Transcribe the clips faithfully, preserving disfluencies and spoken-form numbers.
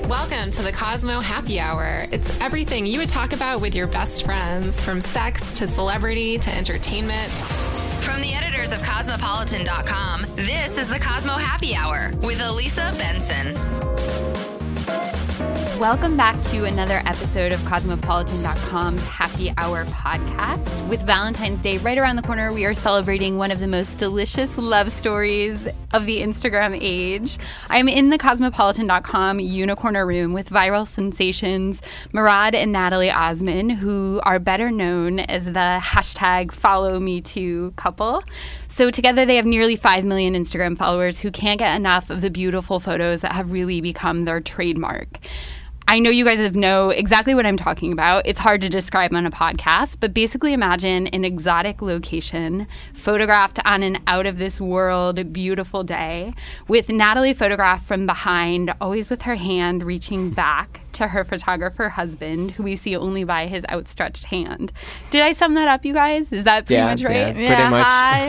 Welcome to the Cosmo Happy Hour. It's everything you would talk about with your best friends, from sex to celebrity to entertainment. From the editors of Cosmopolitan dot com, this is the Cosmo Happy Hour with Elisa Benson. Welcome back to another episode of Cosmopolitan dot com's Happy Hour podcast. With Valentine's Day right around the corner, we are celebrating one of the most delicious love stories of the Instagram age. I'm in the Cosmopolitan dot com Unicorner room with viral sensations Murad and Natalie Osman, who are better known as the hashtag Follow Me Too couple. So together they have nearly five million Instagram followers who can't get enough of the beautiful photos that have really become their trademark. I know you guys know exactly what I'm talking about. It's hard to describe on a podcast, but basically imagine an exotic location photographed on an out-of-this-world beautiful day with Natalie photographed from behind, always with her hand reaching back to her photographer husband, who we see only by his outstretched hand. Did I sum that up, you guys? Is that pretty yeah, much right? Yeah, pretty yeah, much.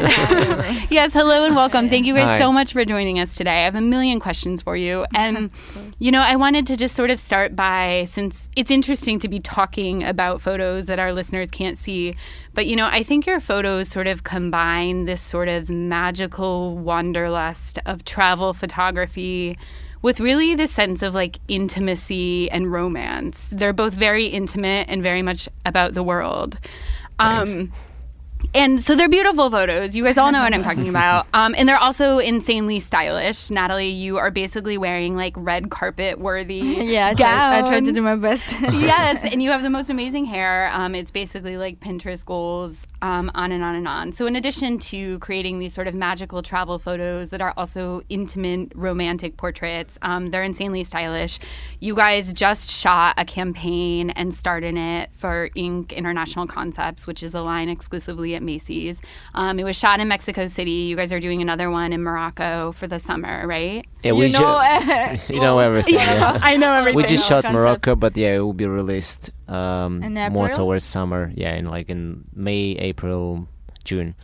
Hi. Yes, hello and welcome. Thank you guys Hi. so much for joining us today. I have a million questions for you. And, you know, I wanted to just sort of start by, since it's interesting to be talking about photos that our listeners can't see, but, you know, I think your photos sort of combine this sort of magical wanderlust of travel photography with really the sense of like intimacy and romance. They're both very intimate and very much about the world. Um, and so they're beautiful photos. You guys all know what I'm talking about. Um, and they're also insanely stylish. Natalie, you are basically wearing like red carpet worthy yeah, I gowns. Try, I tried to do my best. Yes, and you have the most amazing hair. Um, it's basically like Pinterest goals. Um, on and on and on. So in addition to creating these sort of magical travel photos that are also intimate, romantic portraits, um, they're insanely stylish. You guys just shot a campaign and starred in it for Inc International Concepts, which is a line exclusively at Macy's. Um, it was shot in Mexico City. You guys are doing another one in Morocco for the summer, right? Yeah, we you know, ju- uh, you know everything. Yeah. Yeah. I know everything. We just shot Concept. Morocco, but yeah, it will be released um, in more April? towards summer. Yeah, in like in May, April, June.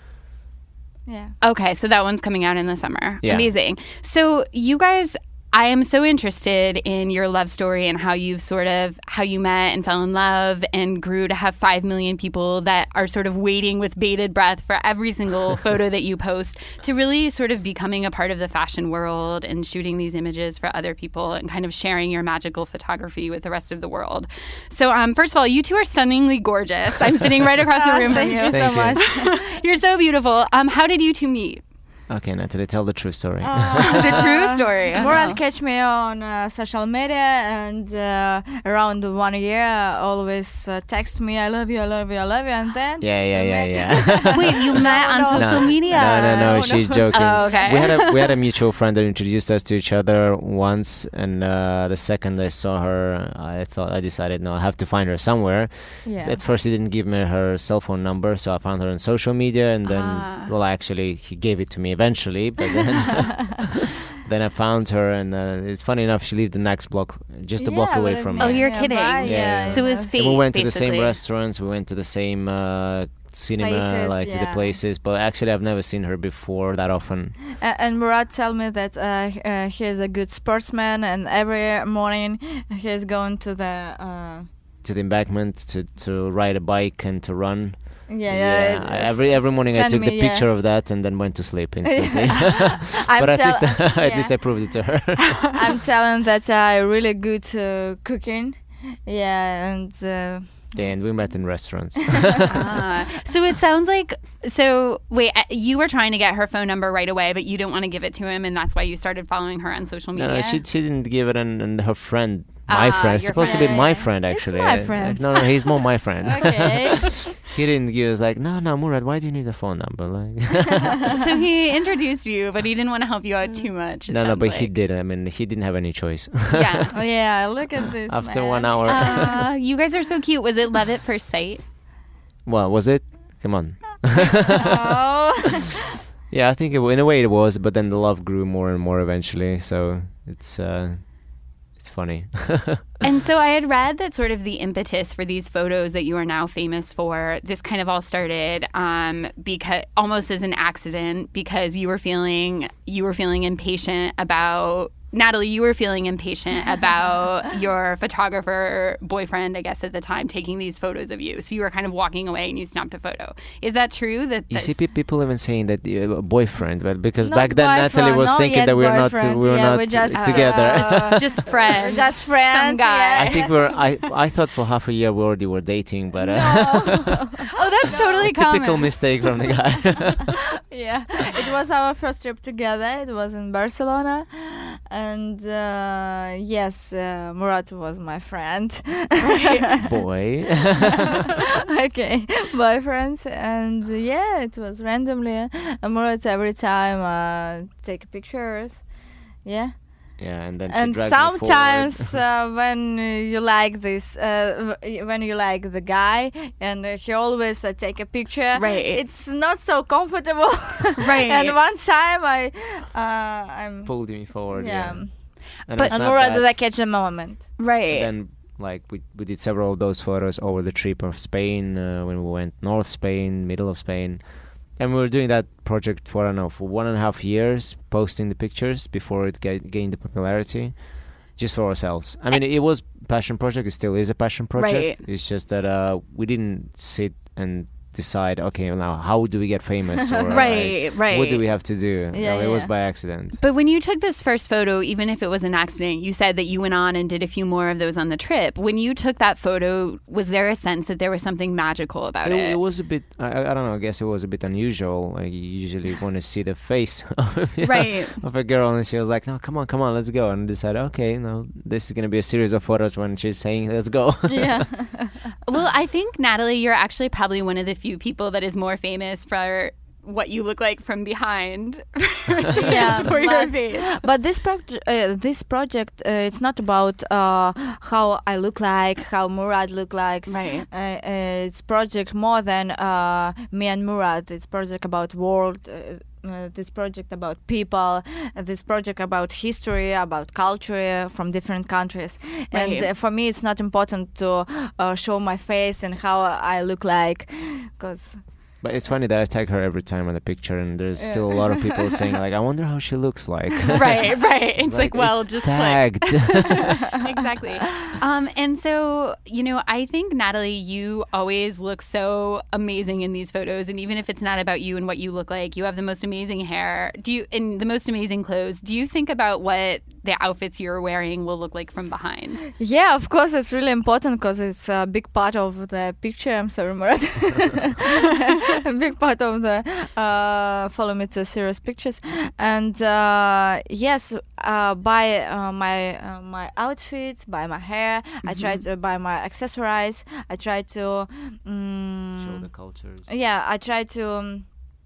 Yeah. Okay, so that one's coming out in the summer. Yeah. Amazing. So you guys, I am so interested in your love story and how you've sort of, how you met and fell in love and grew to have five million people that are sort of waiting with bated breath for every single photo that you post, to really sort of becoming a part of the fashion world and shooting these images for other people and kind of sharing your magical photography with the rest of the world. So um, first of all, you two are stunningly gorgeous. I'm sitting right across the room Thank from you. you so Thank you. much. You're so beautiful. Um, how did you two meet? Okay, Natalie, tell the true story. Uh, The true story. I Murad know. catch me on uh, social media, and uh, around one year, uh, always uh, text me, "I love you, I love you, I love you," and then yeah, yeah, we yeah, met. yeah. Wait, you met on no. social no, media? No, no, no, No, she's no. joking. Oh, okay. We had a we had a mutual friend that introduced us to each other once, and uh, the second I saw her, I thought I decided no, I have to find her somewhere. Yeah. At first, he didn't give me her cell phone number, so I found her on social media, and then, Ah. well, actually, he gave it to me eventually, but then, then I found her, and uh, it's funny enough, she lived the next block, just a block Yeah, away but from it- Oh, me. you're yeah, kidding. right, Yeah, yeah, So it was yes. fate, And we went to the basically. same restaurants, we went to the same uh, cinema, Places, like to the yeah. places, but actually, I've never seen her before that often. Uh, and Murad tell me that uh, h- uh, he is a good sportsman, and every morning he's going to the uh, To the embankment to, to ride a bike and to run. yeah yeah. I- it's- every every morning I send took me, the yeah. picture of that and then went to sleep instantly. I'm but at tell- least at yeah. least I proved it to her. I'm telling that I really good uh, cooking. Yeah, and uh, Yeah, and we met in restaurants. Ah. So it sounds like, so wait, uh, you were trying to get her phone number right away, but you didn't want to give it to him, and that's why you started following her on social no, media? no, she she didn't give it, and, and her friend, my Ah, friend, your supposed friend. to be my Yeah, friend it's actually. my I- I- friend. no, no, he's more my friend. okay. He didn't give us like, no, no, Murad, why do you need a phone number? Like, So he introduced you, but he didn't want to help you out too much. it no, no, sounds but he like. did. I mean, he didn't have any choice. Yeah. Oh yeah, look at this. After man. one hour. Uh, you guys are so cute. Was it love at first sight? Well, was it? Come on. Oh. Yeah, I think it, in a way it was, but then the love grew more and more eventually. So it's uh, it's funny. And so I had read that sort of the impetus for these photos that you are now famous for, this kind of all started um, because almost as an accident, because you were feeling you were feeling impatient about Natalie, you were feeling impatient about your photographer boyfriend, I guess at the time, taking these photos of you. So you were kind of walking away and you snapped a photo. Is that true? That You see pe- people even saying that uh, boyfriend, but because Not back then boyfriend, Natalie was not thinking yet that we were not boyfriend. we were Yeah, not we just, uh, together. uh, just friends? Just friends. Some guy. Yeah. I think we were. I I thought for half a year we already were dating, but uh, Oh, that's totally common. typical mistake from the guy. Yeah, it was our first trip together. It was in Barcelona, and uh, yes, uh, Murat was my friend. Boy. Okay, boyfriends, and uh, yeah, it was randomly. Uh, Murat every time uh, take pictures. Yeah. Yeah, and then she And dragged me sometimes forward. uh, when uh, you like this, uh, w- when you like the guy, and uh, he always uh, take a picture, Right. it's not so comfortable. Right. And one time I, uh, I'm pulled me forward. yeah, Yeah, and But- it's and not more bad. that I catch a moment. Right. And then like we we did several of those photos over the trip of Spain uh, when we went North Spain, middle of Spain, and we were doing that project for I don't know for one and a half years, posting the pictures before it ga- gained the popularity, just for ourselves. I mean, it was passion project. It still is a passion project. Right. It's just that uh, we didn't sit and decide, okay, now how do we get famous? Or Right, like, right. what do we have to do? Yeah, no, it was yeah. by accident. But when you took this first photo, even if it was an accident, you said that you went on and did a few more of those on the trip. When you took that photo, was there a sense that there was something magical about It, it? it was a bit, I, I don't know, I guess it was a bit unusual. Like, you usually want to see the face of, Right. of a girl, and she was like, no, come on, come on, let's go. And I decided, okay, no, this is going to be a series of photos when she's saying, let's go. Yeah. Well, I think, Natalie, you're actually probably one of the few people that is more famous for what you look like from behind versus Yeah, for your but- face. But this project, uh, this project, uh, it's not about uh, how I look like, how Murat look like. Right. Uh, uh, it's project more than uh, me and Murat. It's project about world. Uh, uh, this project about people. Uh, this project about history, about culture from different countries. And Right. uh, for me, it's not important to uh, show my face and how I look like, because. But it's funny that I tag her every time on the picture, and there's still a lot of people saying, like, I wonder how she looks like. Right, right. It's like, well, it's just click. tagged. Exactly. Um, and so, you know, I think, Natalie, you always look so amazing in these photos. And even if it's not about you and what you look like, you have the most amazing hair. Do you, in the most amazing clothes, do you think about what the outfits you're wearing will look like from behind? Yeah, of course, it's really important because it's a big part of the picture. I'm sorry, Murat. A big part of the uh, follow me to serious pictures. And uh, yes, uh, by uh, my uh, my outfit, by my hair, I try to by my accessories. I try to. Um, Show the cultures. yeah, I try to. Um,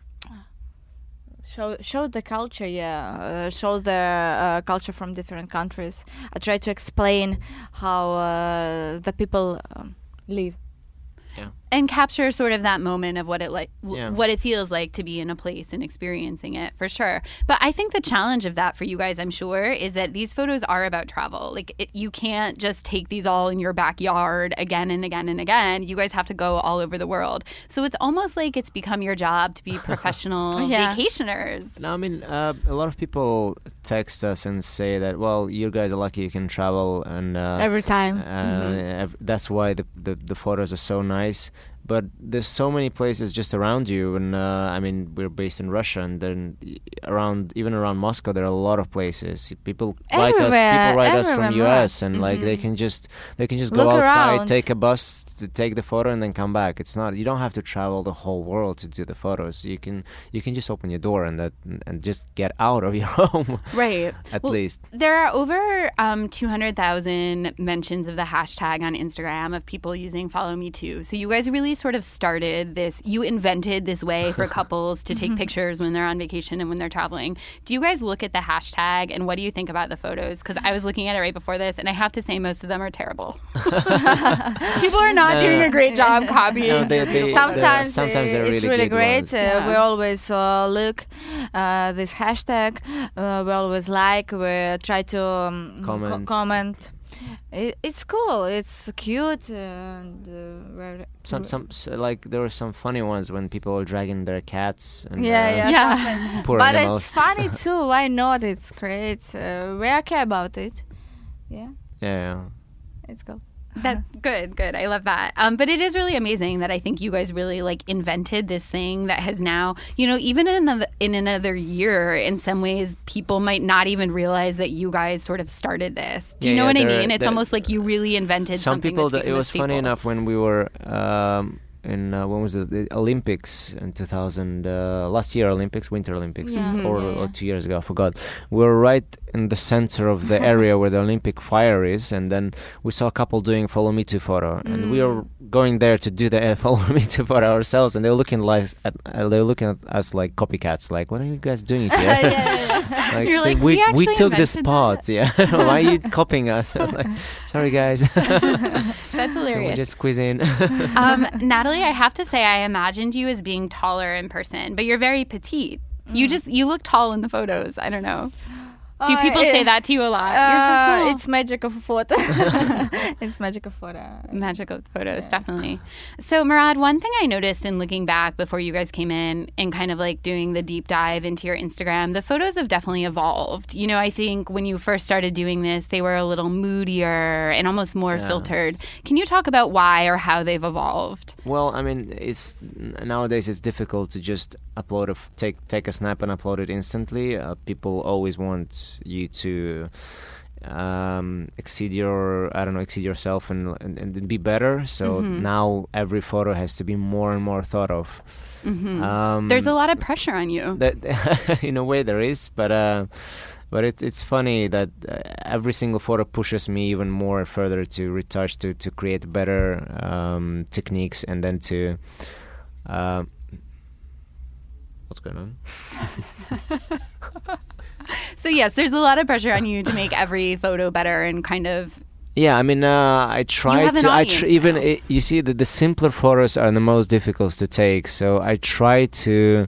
Show show the culture, yeah. Uh, show the uh, culture from different countries. I try to explain how uh, the people um, live. And capture sort of that moment of what it like, w- Yeah. what it feels like to be in a place and experiencing it, for sure. But I think the challenge of that for you guys, I'm sure, is that these photos are about travel. Like, it, you can't just take these all in your backyard again and again and again. You guys have to go all over the world. So it's almost like it's become your job to be professional Yeah. vacationers. No, I mean, uh, a lot of people text us and say that, well, you guys are lucky you can travel, and uh, Every time. uh, ev- that's why the, the the photos are so nice. But there's so many places just around you, and uh, I mean, we're based in Russia, and then y- around even around Moscow, there are a lot of places. People write us, Everywhere, people write us from everywhere, U S, and like they can just they can just go Look outside, around. take a bus to take the photo, and then come back. It's not you don't have to travel the whole world to do the photos. You can you can just open your door and that and just get out of your home Right. at Well, least. There are over um, two hundred thousand mentions of the hashtag on Instagram of people using Follow Me Too. So you guys really sort of started this, you invented this way for couples to take pictures when they're on vacation and when they're traveling. Do you guys look at the hashtag and what do you think about the photos? Because I was looking at it right before this and I have to say most of them are terrible. People are not doing a great job copying. No, they- they- Sometimes, sometimes uh, they're it's really really good great. ones. Uh, Yeah. We always uh, look uh, this hashtag. Uh, we always like. We try to um, co- Comment. comment. It, it's cool. It's cute and uh, very. Some some s- like there were some funny ones when people were dragging their cats. And, Yeah, uh, yeah. Yeah. Poor But animals. it's funny too. Why not? It's great. Uh, we are care about it. Yeah, Yeah. it's cool. That's good, good. I love that. Um, but it is really amazing that I think you guys really like invented this thing that has now, you know, even in another in another year, in some ways, people might not even realize that you guys sort of started this. Do you Yeah, know yeah, what I there- mean? It's there- almost like you really invented Some something. people, that's that, it become a was funny staple. enough when we were um, in uh, when was it? The Olympics in two thousand uh, last year Olympics, Winter Olympics, Yeah, Mhm. or, yeah, yeah. or two years ago, I forgot. We were right in the center of the area where the Olympic fire is, and then we saw a couple doing follow me to photo, and we were going there to do the uh, follow me to photo ourselves, and they were looking like at, uh, they were looking at us like copycats, like, what are you guys doing here? yeah, yeah. Like, You're so like, we "We actually we took the invented spot, yeah. Why are you copying us? I was like, sorry guys. That's we hilarious. just squeeze in. um, Natalie, I have to say, I imagined you as being taller in person, but you're very petite. You just you look tall in the photos. I don't know. Do Uh, people it- say that to you a lot? Uh, You're so small. it's magic of a photo. It's magic of photo. Magical photos, definitely. So, Murad, one thing I noticed in looking back before you guys came in and kind of like doing the deep dive into your Instagram, the photos have definitely evolved. You know, I think when you first started doing this, they were a little moodier and almost more Yeah. filtered. Can you talk about why or how they've evolved? Well, I mean, it's n- nowadays it's difficult to just upload a f- take take a snap and upload it instantly. Uh, people always want you to um, exceed your I don't know exceed yourself and and, and be better. So Mhm. now every photo has to be more and more thought of. Mhm. Um, There's a lot of pressure on you. that in a way there is, but uh, but it's it's funny that uh, every single photo pushes me even more further to retouch, to to create better um, techniques, and then to uh, what's going on? So, yes, there's a lot of pressure on you to make every photo better and kind of. Yeah, I mean, uh, I try have an to. I audience tr- even now. I you see that the simpler photos are the most difficult to take. So I try to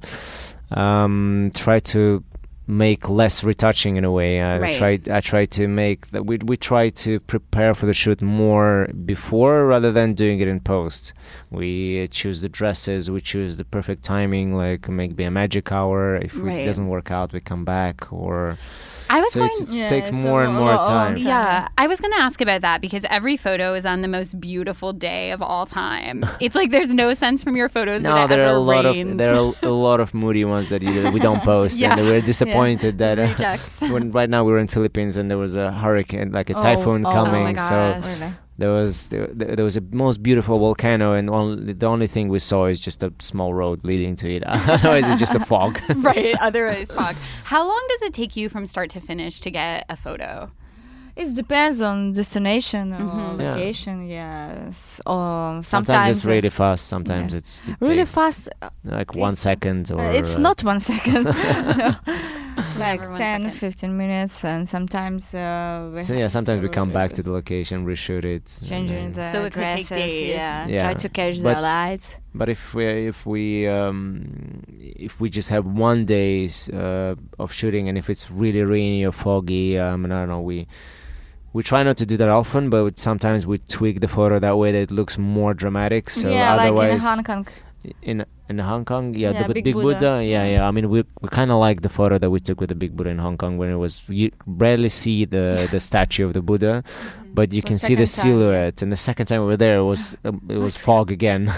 um, try to make less retouching in a way. I Right. try. I try to make that. We we try to prepare for the shoot more before rather than doing it in post. We uh, choose the dresses. We choose the perfect timing, like maybe a magic hour. If Right. it doesn't work out, we come back or. I was So going. it's, it Yeah, takes it's more a and lo- more lo- time. time. Yeah, I was going to ask about that because every photo is on the most beautiful day of all time. It's like there's no sense from your photos that No, it there are ever a lot rains. of there are a lot of moody ones that, you, that we don't post, Yeah. and we're disappointed that uh, Rejects. when right now we're in Philippines and there was a hurricane, like a Oh, typhoon oh, oh coming. my so gosh. Really? there was there, there was a most beautiful volcano, and only, the only thing we saw is just a small road leading to it. Otherwise, it's just a fog. Right, otherwise fog. How long does it take you from start to finish to get a photo? It depends on destination or Mhm. Yeah. location. Yes. Um, Sometimes, sometimes, it's really fast. Sometimes yeah. it's it really takes fast. uh, like one it's- second or Uh, it's uh, not one second. No. Like Never one ten, second. fifteen minutes, and sometimes uh, we So yeah, sometimes we come back to the location, reshoot it. and changing then- the So it could take dresses. days. Yeah. Yeah. Try to catch But- the lights. But if we if we um, if we just have one day uh, of shooting, and if it's really rainy or foggy, um, and I don't know, we we try not to do that often, but sometimes we tweak the photo that way that it looks more dramatic. So yeah, like in otherwise, Hong Kong. in in Hong Kong, yeah, Yeah, the Big big Buddha, Buddha. yeah, yeah. I mean, we we kind of like the photo that we took with the big Buddha in Hong Kong when it was you barely see the the statue of the Buddha, but you The can see the second time, yeah. silhouette. And the second time we were there, it was um, it was fog again.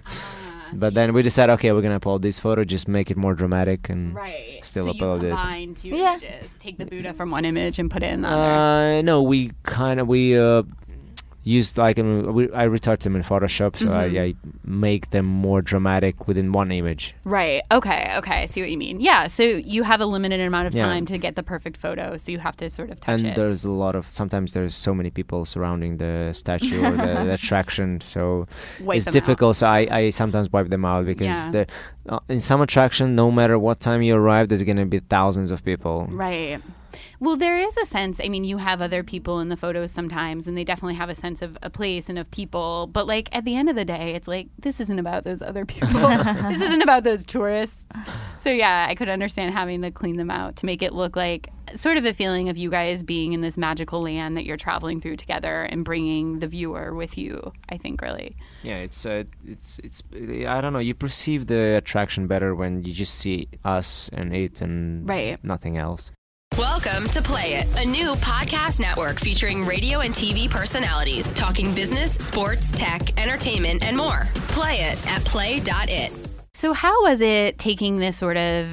Ah, But then we decided, okay, we're gonna upload this photo, just make it more dramatic, and Right. Still so upload you it. combine two Yeah. images, take the Buddha from one image and put it in the other. uh, no, we kind of we uh, used like um, we, I retouch them in Photoshop, so Mhm. I, I make them more dramatic within one image. Right. Okay. Okay. I see what you mean. Yeah. So you have a limited amount of Yeah. time to get the perfect photo, so you have to sort of touch And it. there's a lot of sometimes there's so many people surrounding the statue or the, the attraction, so Wipe it's them out. difficult. So I, I sometimes wipe them out because Yeah. the, uh, in some attraction, no matter what time you arrive, there's gonna be thousands of people. Right. Well, there is a sense. I mean, you have other people in the photos sometimes, and they definitely have a sense of a place and of people. But like at the end of the day, it's like this isn't about those other people. This isn't about those tourists. So yeah, I could understand having to clean them out to make it look like sort of a feeling of you guys being in this magical land that you're traveling through together and bringing the viewer with you, I think, really. Yeah, it's uh, it's it's I don't know. You perceive the attraction better when you just see us and it and right. nothing else. Welcome to Play It, a new podcast network featuring radio and T V personalities talking business, sports, tech, entertainment, and more. Play it at play dot it. So how was it taking this sort of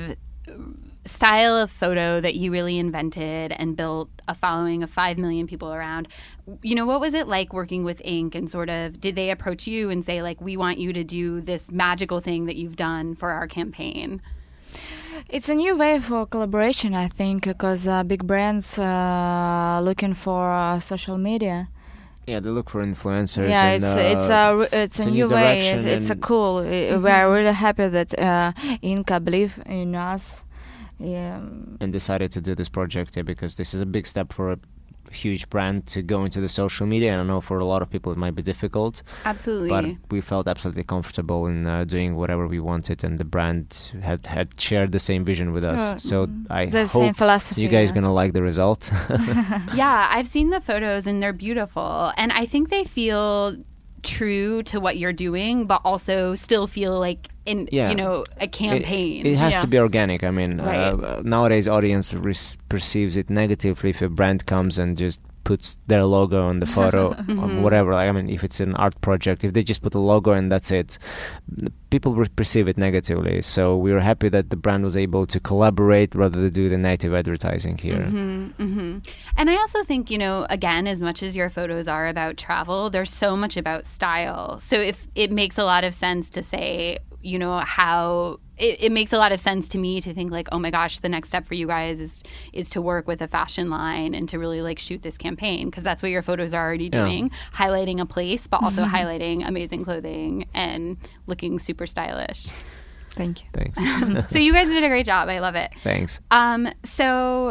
style of photo that you really invented and built a following of five million people around? You know, what was it like working with Ink, and sort of, did they approach you and say, like, we want you to do this magical thing that you've done for our campaign? It's a new way for collaboration, I think, because uh, big brands uh, looking for uh, social media. Yeah, they look for influencers. Yeah, and, it's uh, it's a it's, it's a a new new way. direction It's, it's a and- cool. Mm-hmm. We are really happy that uh, Inca believe in us. Yeah. and decided to do this project, yeah, because this is a big step for a huge brand to go into the social media. And I know for a lot of people it might be difficult, Absolutely. but we felt absolutely comfortable in uh, doing whatever we wanted, and the brand had had shared the same vision with us. Uh, so I the same hope philosophy. you guys yeah. gonna like the result. Yeah, I've seen the photos and they're beautiful. And I think they feel true to what you're doing, but also still feel like in Yeah. you know a campaign. It, it has Yeah. to be organic. I mean, Right. uh, nowadays audience res- perceives it negatively if a brand comes and just puts their logo on the photo or whatever. Like, I mean, if it's an art project, if they just put a logo and that's it, people re- perceive it negatively. So we were happy that the brand was able to collaborate rather than do the native advertising here. Mm-hmm, mm-hmm. And I also think, you know, again, as much as your photos are about travel, there's so much about style. So if it makes a lot of sense to say, you know, how it, it makes a lot of sense to me to think like, oh my gosh, the next step for you guys is is to work with a fashion line and to really like shoot this campaign, because that's what your photos are already Yeah. doing, highlighting a place, but also highlighting amazing clothing and looking super stylish. Thank you. Thanks. So you guys did a great job. I love it. Thanks. Um, so,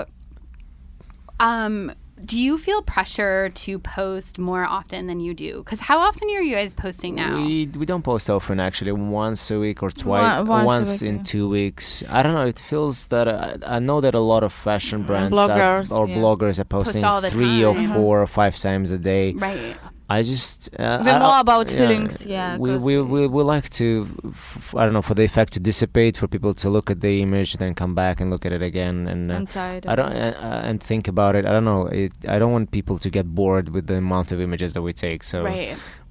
um, do you feel pressure to post more often than you do? Because how often are you guys posting now? We we don't post often, actually. Once a week or twice. One- once a once week, in yeah. two weeks. I don't know. It feels that uh, I know that a lot of fashion brands bloggers, are, or yeah. bloggers are posting all the three or time. four or five times a day. Right. I just uh, We're I- more I- about feelings, yeah, We 'cause- we, we we like to, f- I don't know, for the effect to dissipate, for people to look at the image, then come back and look at it again, and uh, I'm tired. I don't uh, uh, and think about it. I don't know. It, I don't want people to get bored with the amount of images that we take. So Right.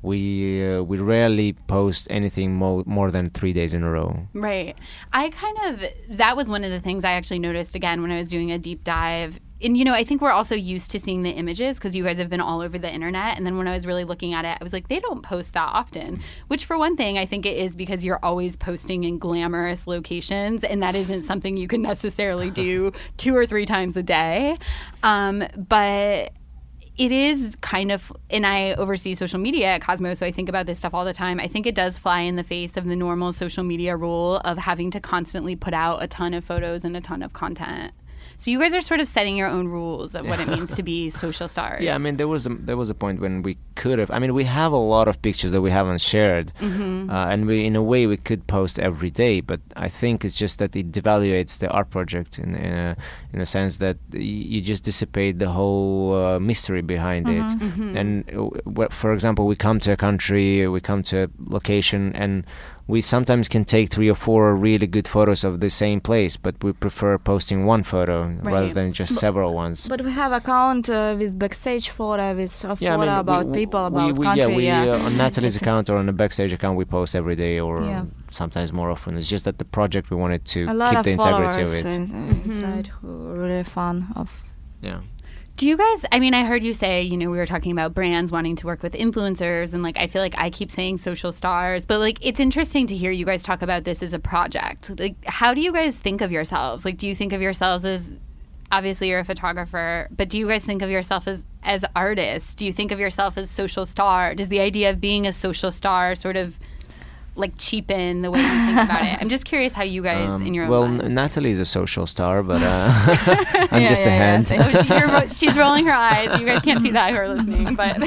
we uh, we rarely post anything mo- more than three days in a row. Right. I kind of, that was one of the things I actually noticed again when I was doing a deep dive. And, you know, I think we're also used to seeing the images because you guys have been all over the internet. And then when I was really looking at it, I was like, they don't post that often. Which, for one thing, I think it is because you're always posting in glamorous locations. And that isn't something you can necessarily do two or three times a day. Um, but it is kind of, and I oversee social media at Cosmo, so I think about this stuff all the time. I think it does fly in the face of the normal social media rule of having to constantly put out a ton of photos and a ton of content. So you guys are sort of setting your own rules of what it means to be social stars. Yeah, I mean, there was a, there was a point when we could have. I mean, we have a lot of pictures that we haven't shared, Mm-hmm. uh, and we, in a way, we could post every day. But I think it's just that it devaluates the art project in in a, in a sense that y- you just dissipate the whole uh, mystery behind it. Mm-hmm. And uh, w- for example, we come to a country, we come to a location, and we sometimes can take three or four really good photos of the same place, but we prefer posting one photo rather Right. than just several ones. But we have account uh, with backstage photo, with uh, Yeah, I photo mean, we- about we- people, we- about we, country. Yeah, we, yeah. Uh, on Natalie's It's- account or on the backstage account, we post every day, or Yeah. sometimes more often. It's just that the project we wanted to a lot keep of the integrity followers of it. in- Mm-hmm. inside who are really fun of. Yeah. Do you guys, I mean, I heard you say, you know, we were talking about brands wanting to work with influencers, and like, I feel like I keep saying social stars, but like, it's interesting to hear you guys talk about this as a project. Like, how do you guys think of yourselves? Like, do you think of yourselves as, obviously you're a photographer, but do you guys think of yourself as, as artists? Do you think of yourself as social star? Does the idea of being a social star sort of like cheapen the way you think about it? I'm just curious how you guys Um, in your own well, lives. N- Natalie is a social star, but uh, I'm Yeah, just a yeah, yeah, hand. thank Oh, she, you're, ro- she's rolling her eyes. You guys can't see that who are listening, but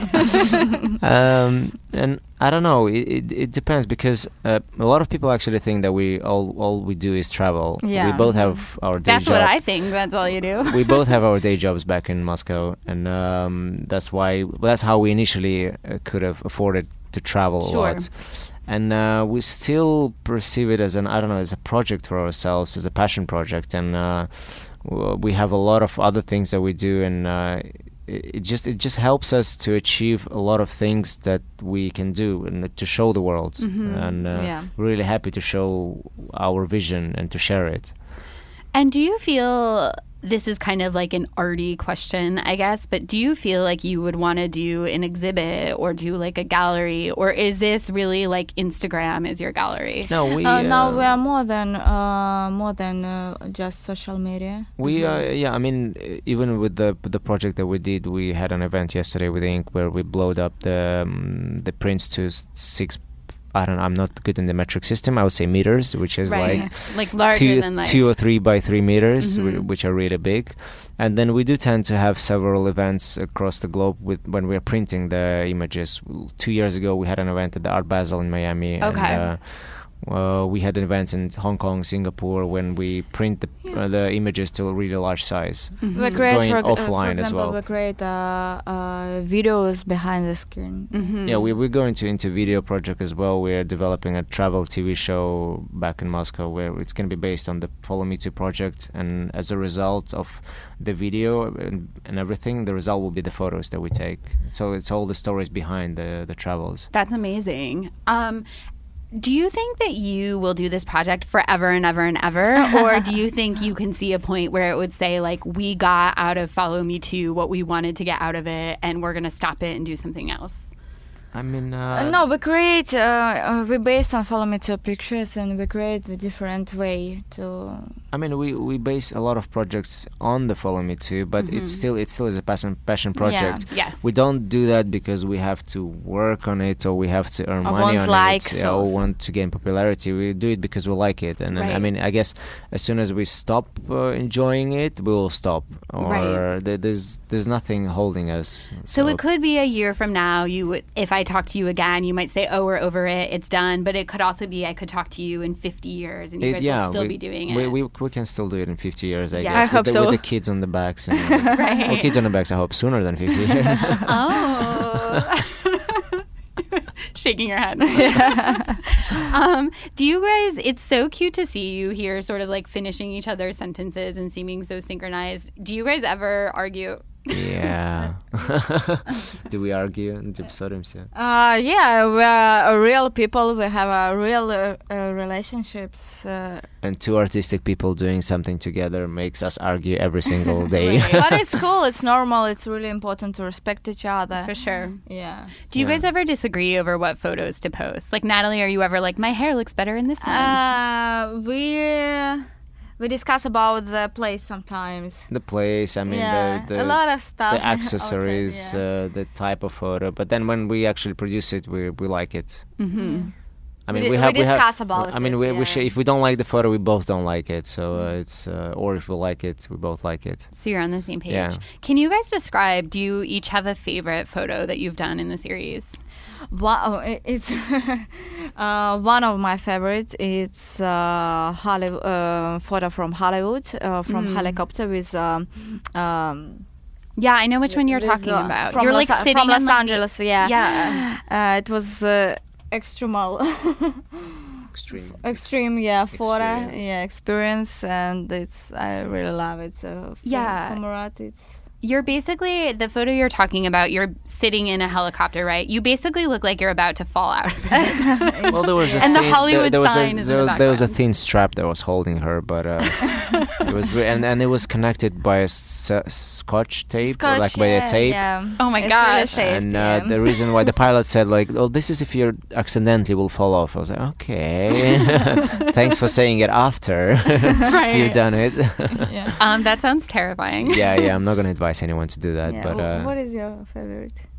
um, and I don't know. It, it, it depends because uh, a lot of people actually think that we all all we do is travel. Yeah. We both have our day that's job. what I think. That's all you do. We both have our day jobs back in Moscow, and um, that's why that's how we initially uh, could have afforded to travel Sure. a lot. And uh, we still perceive it as an I don't know as a project for ourselves, as a passion project, and uh, w- we have a lot of other things that we do, and uh, it, it just it just helps us to achieve a lot of things that we can do and to show the world. Mhm. And uh, Yeah. we're really happy to show our vision and to share it. And do you feel, this is kind of like an arty question, I guess, but do you feel like you would want to do an exhibit or do like a gallery, or is this really like Instagram is your gallery? No, we Uh, now uh, we are more than uh, more than uh, just social media. We uh, yeah, I mean, e- even with the the project that we did, we had an event yesterday with Ink where we blowed up the um, the prints to s- six. I don't know. I'm not good in the metric system. I would say meters, which is Right. like Like larger two, than life. two or three by three meters, whi- Mhm. which are really big. And then we do tend to have several events across the globe with when we're printing the images. Two years ago, we had an event at the Art Basel in Miami. Okay. And, uh, uh, we had an event in Hong Kong, Singapore, when we print the, uh, the images to a really large size. Mhm. We So create, going for, uh, for offline as example, well. we create uh, uh, videos behind the screen. Mhm. Yeah, we, we're going to into video project as well. We're developing a travel T V show back in Moscow where it's going to be based on the Follow Me To project. And as a result of the video and, and everything, the result will be the photos that we take. So it's all the stories behind the, the travels. That's amazing. Um, do you think that you will do this project forever and ever and ever? Or do you think you can see a point where it would say, like, we got out of Follow Me To what we wanted to get out of it and we're going to stop it and do something else? I mean, Uh, uh, no, we create. Uh, uh, we based on Follow Me To pictures, and we create a different way to. I mean, we, we base a lot of projects on the Follow Me To, but it's Mhm. still it still is a passion passion project. Yes. We don't do that because we have to work on it or we have to earn I money want on likes it, yeah, or also. want to gain popularity. We do it because we like it, and, and I Right. mean, I guess as soon as we stop uh, enjoying it, we will stop. Or Right. th- there's there's nothing holding us. So it could be a year from now. You would, if I talk to you again, you might say, "Oh, we're over it. It's done." But it could also be I could talk to you in fifty years, and you It- guys yeah, will still we, be doing we, it. we we can still do it in fifty years, I Yeah. guess. I with hope the, so. With the kids on the backs. And, Right. Well, kids on the backs. I hope sooner than fifty years. Oh. Shaking your head. um, do you guys, it's so cute to see you here sort of like finishing each other's sentences and seeming so synchronized. Do you guys ever argue? Yeah. Do we argue in the pseudonyms? Yeah. Uh, yeah, we are uh, real people. We have uh, real uh, uh, relationships. Uh, And two artistic people doing something together makes us argue every single day. Right. but it's cool. It's normal. It's really important to respect each other. For sure. Yeah. Do you Yeah. guys ever disagree over what photos to post? Like, Natalie, are you ever like, my hair looks better in this one? Uh, we we discuss about the place sometimes. The place, I mean, yeah, the, the a lot of stuff. the accessories, outside, yeah. uh, the type of photo. But then when we actually produce it, we we like it. Mm-hmm. I We mean, di- we we have we have- discuss about I mean, it, we, yeah. we sh- if we don't like the photo, we both don't like it. So uh, it's uh, or if we like it, we both like it. So you're on the same page. Yeah. Can you guys describe, do you each have a favorite photo that you've done in the series? Wow, i- it's uh, one of my favorites. It's uh, Hollywood uh, photo from Hollywood, uh, from Mm. helicopter with. Um, um, Yeah, I know which one you're with, talking uh, about. From You're Los, like A- sitting from Los on, like- Angeles. Yeah. Yeah. Uh, it was uh, extremal. Extreme. Extreme, yeah, photo, Experience. yeah, experience, and it's I really love it. So for, Yeah. for Murat, it's You're basically, the photo you're talking about, you're sitting in a helicopter, right? You basically look like you're about to fall out of it. Well, there was a And the thin, Hollywood there, there was sign a, is in the there, there was a background. thin strap that was holding her, but uh, it was re- and and it was connected by a s- scotch tape, or Scotch, like by yeah, a tape. Yeah. Oh my It's really gosh. safe, And uh, yeah. the reason why the pilot said like, "Oh, this is if you accidentally will fall off." I was like, "Okay, thanks for saying it after Right. you've done it." yeah. Um, that sounds terrifying. yeah, yeah. I'm not gonna advise anyone to do that, Yeah. but Wh- uh, what is your favorite?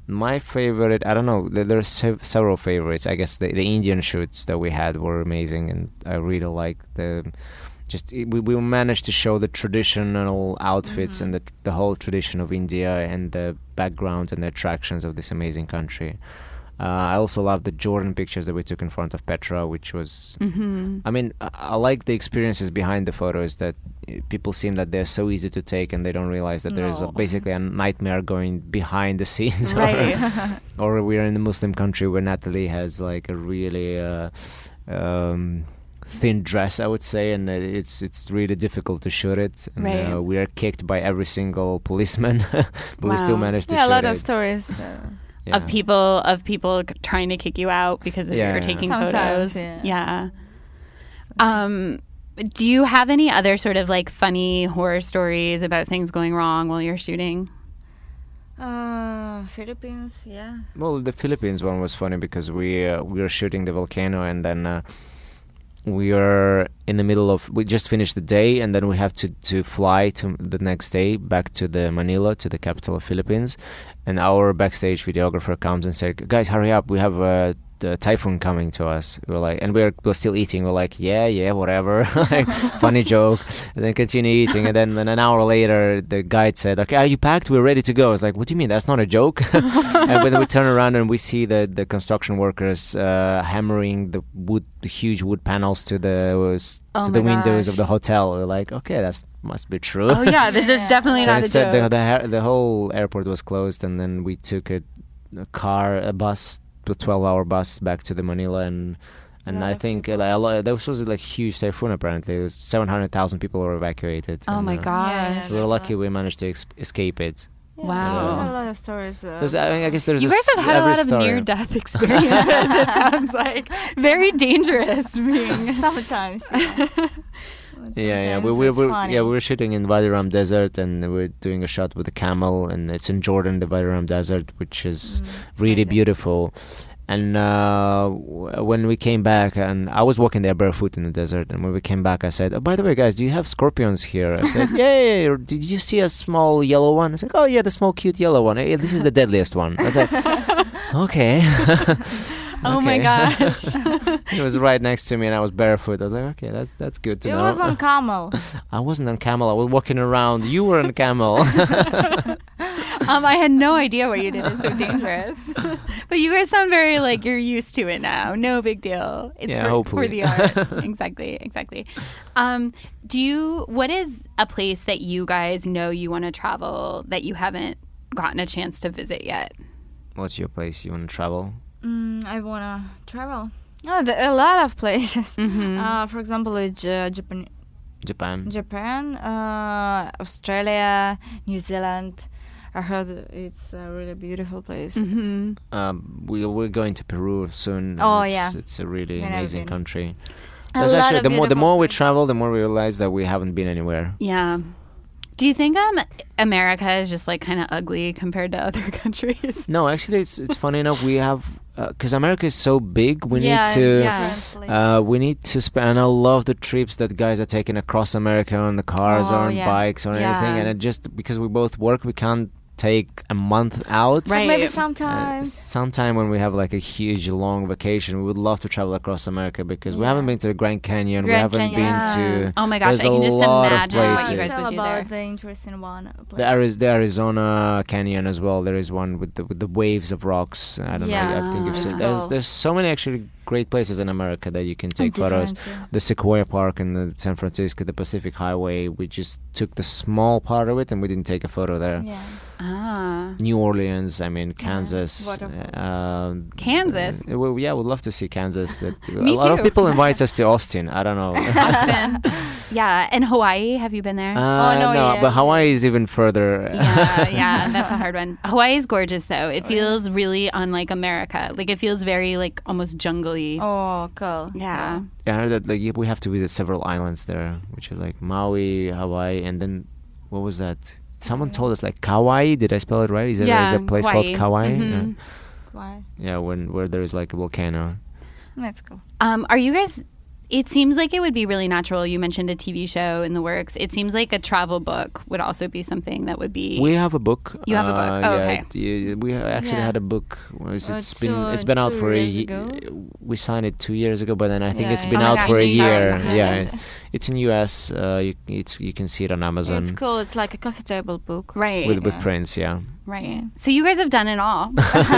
my favorite, I don't know, there, there are sev- several favorites. I guess the, the Indian shoots that we had were amazing, and I really like the. Just we, we managed to show the traditional outfits mm-hmm. and the the whole tradition of India and the background and the attractions of this amazing country. Uh, I also love the Jordan pictures that we took in front of Petra, which was. Mm-hmm. I mean, I, I like the experiences behind the photos that uh, people seem that they're so easy to take and they don't realize that no. there is a, basically a nightmare going behind the scenes. Right. or, or we're in a Muslim country where Natalie has like a really. Uh, um, thin dress, I would say, and uh, it's it's really difficult to shoot it. And, right. uh, we are kicked by every single policeman, but wow. we still managed to yeah, shoot a lot it. of stories. Uh, yeah. Of people of people c- trying to kick you out because of yeah, you're yeah. taking Sometimes, photos. Yeah. yeah. Um, do you have any other sort of like funny horror stories about things going wrong while you're shooting? Uh, Philippines, yeah. Well, the Philippines one was funny because we uh, we were shooting the volcano, and then uh, we are in the middle of. We just finished the day, and then we have to to fly to the next day back to the Manila, to the capital of Philippines, and our backstage videographer comes and says, "Guys, hurry up! We have a." The typhoon coming to us." We're like, and we're we're still eating. We're like, yeah, yeah, whatever. Like, funny joke. And then continue eating. And then an hour later, the guide said, "Okay, are you packed? We're ready to go." I was like, "What do you mean? That's not a joke." And when we turn around and we see the the construction workers uh, hammering the wood, the huge wood panels to the was, oh to the windows gosh. of the hotel. We're like, okay, that must be true. Oh yeah, this is definitely So not a instead, joke. the the, ha- the whole airport was closed, and then we took a, a car, a bus. The twelve-hour bus back to the Manila, and and I think uh, like, a lot, there was like huge typhoon. Apparently, it was seven hundred thousand people were evacuated. Oh and, my uh, gosh! Yeah, yeah, we were lucky we managed to ex- escape it. Yeah, Wow. we had a lot of stories. Uh, There's, I, mean, I guess there's You a guys s- have had a every lot of story. near-death experiences. It sounds like very dangerous. Being sometimes. Yeah. But Yeah, yeah, we, sometimes we, it's we, funny. yeah, we were shooting in Wadi Rum Desert, and we're doing a shot with a camel, and it's in Jordan, the Wadi Rum Desert, which is Mm, it's really amazing. beautiful. And uh, w- when we came back, and I was walking there barefoot in the desert, and when we came back, I said, "Oh, by the way, guys, do you have scorpions here?" I said, "Yeah, yeah, yeah. Did you see a small yellow one?" I said, "Oh, yeah, the small cute yellow one. Yeah, this is the deadliest one." I was like, "Okay." oh my Okay. gosh! It was right next to me, and I was barefoot. I was like, "Okay, that's that's good to It know." was on camel. I wasn't on camel. I was walking around. You were on camel. um, I had no idea what you did is so dangerous. But you guys sound very like you're used to it now. No big deal. It's Yeah, for, hopefully. for the art. Exactly, exactly. Um, do you? What is a place that you guys know you want to travel that you haven't gotten a chance to visit yet? What's your place you want to travel? Mm, I wanna travel. Oh, there are a lot of places. Mm-hmm. Uh, for example, it's uh, Japan, Japan. Japan, uh, Australia, New Zealand. I heard it's a really beautiful place. Mm-hmm. Um, we we're going to Peru soon. and Oh, it's, yeah. it's a really We've never amazing been. country. A That's lot actually of the more the beautiful more we places. travel, the more we realize that we haven't been anywhere. Yeah. Do you think um America is just like kind of ugly compared to other countries? No, actually, it's it's funny enough. We have because America is so big. We yeah, need to. yeah. different Uh, places. we need to spend, and I love the trips that guys are taking across America on the cars Oh, or on yeah. bikes or Yeah. anything. And it just because we both work, we can't take a month out. So Right. maybe Uh, sometimes. sometime when we have like a huge long vacation, we would love to travel across America because we Yeah. haven't been to the Grand Canyon. we Grand haven't Canyon. been to Oh my gosh, There's I can a just lot of imagine what places. you guys Tell would do about there. the interesting one. uh, the, place. Ariz- the Arizona Canyon as well. There is one with the with the waves of rocks. I don't know. I think you've Yeah. seen. It's There's cool. there's so many actually great places in America that you can take photos. Different, yeah. The Sequoia Park in the San Francisco, the Pacific Highway. We just took the small part of it and we didn't take a photo there. Yeah. Ah. New Orleans, I mean Kansas. waterfall. um, Kansas? Uh, well, yeah, we'd love to see Kansas. That- Me a lot too. of people invite us to Austin. I don't know. Austin. Yeah, and Hawaii. Have you been there? Uh, no, yeah. but Hawaii is even further. yeah, yeah, that's a hard one. Hawaii is gorgeous though. It feels really unlike America. Like it feels very like almost jungly. Oh, cool. Yeah. I heard that like we have to visit several islands there, which is like Maui, Hawaii, and then what was that? Someone told us like Kauai. Did I spell it right? Is there Yeah, is a place Kauai. called Kauai? Mhm. Why? Yeah. yeah, when where there is like a volcano. That's cool. Um, are you guys it seems like it would be really natural. You mentioned a T V show in the works. It seems like a travel book would also be something that would be. We have a book. You have a book. Uh, Oh, yeah, okay. it- we actually Yeah. had a book. Well, it's, Uh, it's been two- it's been out two for a years year. ago? We signed it two years ago, but then I think Yeah, it's yeah. been Oh my out gosh, for a sorry. year. Yeah, Yeah, it's- it's, it's in U S. Uh, you, it's you can see it on Amazon It's cool. It's like a coffee table book. Right. with with Yeah. prints. Yeah. Right. So you guys have done it all.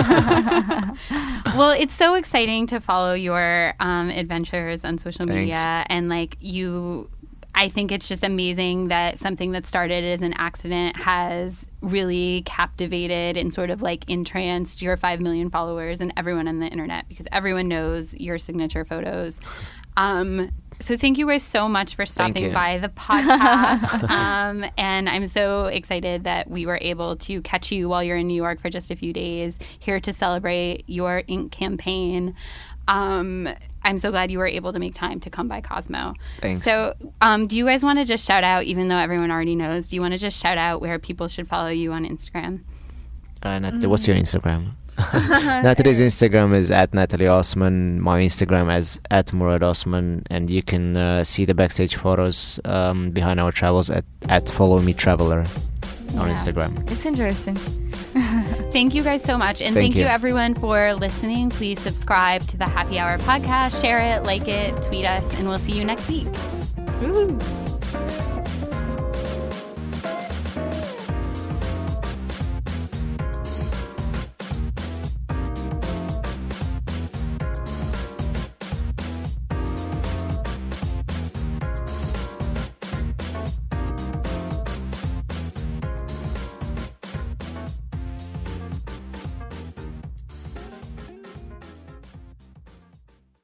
Well, it's so exciting to follow your um, adventures on social Thanks. media. And like you, I think it's just amazing that something that started as an accident has really captivated and sort of like entranced your five million followers and everyone on the internet, because everyone knows your signature photos. Um, so thank you guys so much for stopping you. by the podcast. um, and I'm so excited that we were able to catch you while you're in New York for just a few days here to celebrate your ink campaign. Um, I'm so glad you were able to make time to come by Cosmo. Thanks. So um, do you guys want to just shout out, even though everyone already knows, do you want to just shout out where people should follow you on Instagram? Uh, Nat- What's your Instagram? Natalie's Instagram is at Natalie Osman. My Instagram is at Murad Osman, and you can uh, see the backstage photos um, behind our travels at, at Follow Me Traveler on Yeah. Instagram. It's interesting. Thank you guys so much. And Thank thank, you. you. everyone for listening. Please subscribe to the Happy Hour podcast, share it, like it, tweet us, and we'll see you next week. Woo.